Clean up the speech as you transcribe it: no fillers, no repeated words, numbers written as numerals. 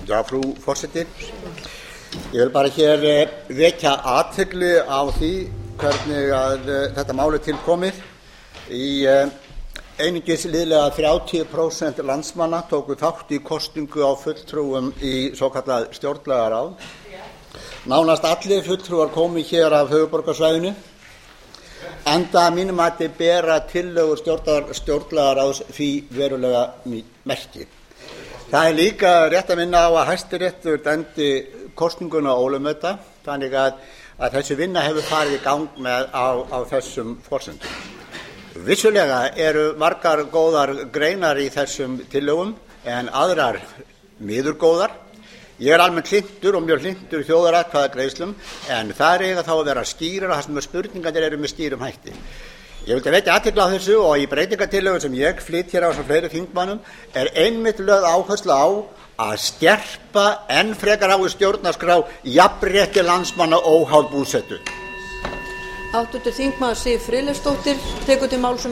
Frú forseti. Ég vil bara hér vekja athygli á því hvernig að þetta mál til komið. Einungis liðlega 30% landsmanna tóku þátt í kosningu á fulltrúum í svokallað stjórnlagaráð. Nánast allir fulltrúar komu hér af höfuðborgarsvæðinu, enda að mínu mati bera tillögur stjórnlagaráðs því verulega merki. Það líka rétt að minna á að Hæstiréttur dæmdi kosninguna ólögmæta, þannig að þessi vinna hefur farið í gang á þessum forsendum. Vissulega eru margar góðar greinar í þessum tillögum en aðrar miður góðar. Ég almennt hlynntur og mjög hlynntur þjóðaratkvæðagreiðslum, en þær eiga þá að vera skýrar þar sem spurningarnir eru með skýrum hætti. Ég vildi vekja athygli á þessu og í breytingartillögu sem ég flyt hér á sem fleiri þingmönnum einmitt lögð áhersla á að skerpa enn frekar á í stjórnarskrá jafnrétti landsmanna óháð búsetu. Háttvirtur þingmaður Siv Friðleifsdóttir tekur til máls um